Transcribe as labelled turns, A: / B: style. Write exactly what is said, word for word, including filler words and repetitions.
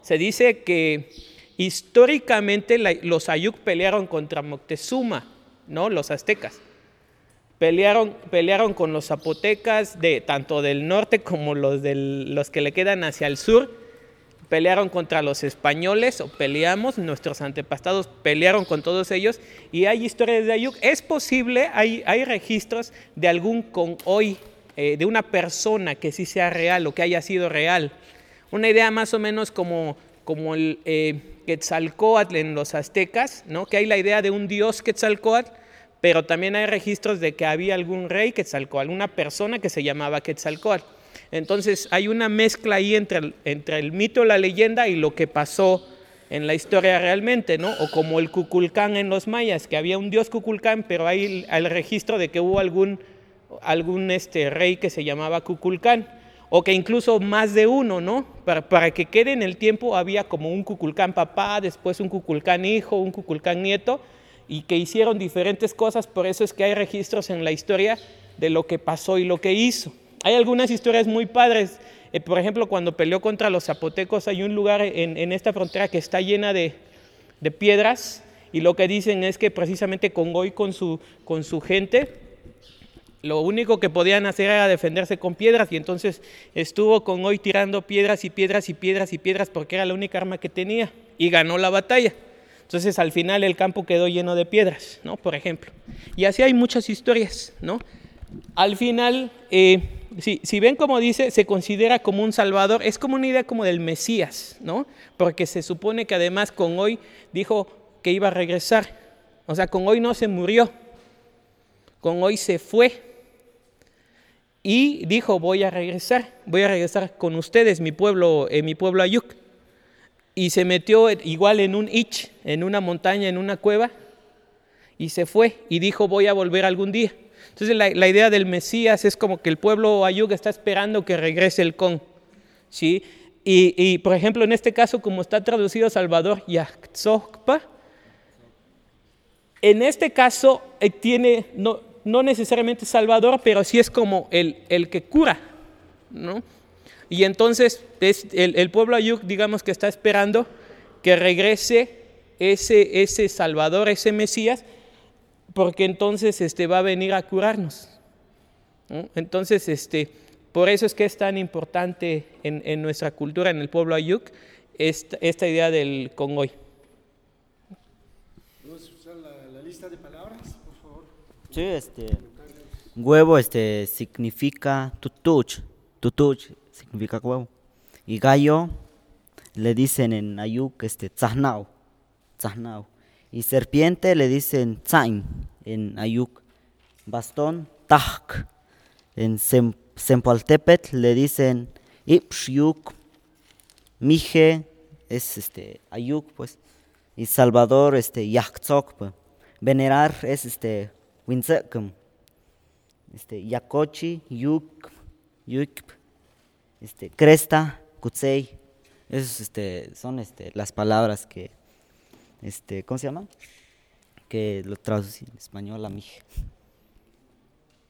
A: Se dice que históricamente la, los Ayuk pelearon contra Moctezuma, ¿no? Los aztecas. Pelearon, pelearon con los zapotecas de, tanto del norte como los, del, los que le quedan hacia el sur. Pelearon contra los españoles, o peleamos, nuestros antepasados pelearon con todos ellos, y hay historias de Ayuk. Es posible, hay, hay registros de algún conhoy, eh, de una persona que sí sea real o que haya sido real. Una idea más o menos como, como el eh, Quetzalcóatl en los aztecas, ¿no? Que hay la idea de un dios Quetzalcóatl, pero también hay registros de que había algún rey Quetzalcóatl, una persona que se llamaba Quetzalcóatl. Entonces hay una mezcla ahí entre el, entre el mito, la leyenda y lo que pasó en la historia realmente, ¿no? O como el Kukulcán en los mayas, que había un dios Kukulcán, pero hay el, el registro de que hubo algún, algún este, rey que se llamaba Kukulcán, o que incluso más de uno, ¿no? Para, para que quede en el tiempo había como un Kukulcán papá, después un Kukulcán hijo, un Kukulcán nieto, y que hicieron diferentes cosas. Por eso es que hay registros en la historia de lo que pasó y lo que hizo. Hay algunas historias muy padres. Eh, por ejemplo, cuando peleó contra los zapotecos, hay un lugar en, en esta frontera que está llena de, de piedras, y lo que dicen es que precisamente Congoy con su, con su gente, lo único que podían hacer era defenderse con piedras, y entonces estuvo Congoy tirando piedras y piedras y piedras y piedras porque era la única arma que tenía, y ganó la batalla. Entonces al final el campo quedó lleno de piedras, ¿no? Por ejemplo. Y así hay muchas historias, ¿no? Al final, eh, si, si ven como dice, se considera como un salvador, es como una idea como del Mesías, ¿no? Porque se supone que además Congoy dijo que iba a regresar. O sea, Congoy no se murió, Congoy se fue y dijo: voy a regresar, voy a regresar con ustedes, mi pueblo, eh, mi pueblo Ayuk. Y se metió igual en un ich, en una montaña, en una cueva, y se fue y dijo: voy a volver algún día. Entonces la, la idea del Mesías es como que el pueblo Ayuk está esperando que regrese el Con, ¿sí? Y, y por ejemplo en este caso, como está traducido Salvador Yaxocpa, en este caso eh, tiene, no, no necesariamente Salvador, pero sí es como el, el que cura, ¿no? Y entonces es el, el pueblo Ayuk, digamos que está esperando que regrese ese, ese Salvador, ese Mesías, porque entonces este, va a venir a curarnos, ¿no? Entonces, este, por eso es que es tan importante en, en nuestra cultura, en el pueblo Ayuk, esta, esta idea del Congoy.
B: ¿Puedes usar la, la lista de palabras, por favor?
C: Sí, este, huevo este, significa tutuch, tutuch significa huevo. Y gallo le dicen en Ayuk este, tzahnao, tzahnao. Y serpiente le dicen tzain en Ayuk. Bastón, tajk. En Cempaltepetl le dicen ipshyuk. Mije es este, Ayuk, pues. Y Salvador, este, yaxtzok, pues. Venerar es este, wintzekm. Este, yacochi, yuk, yuk. Este, cresta, kutzei. Esos este, son este, las palabras que, este, ¿cómo se llama? Que lo traducí en español a mije.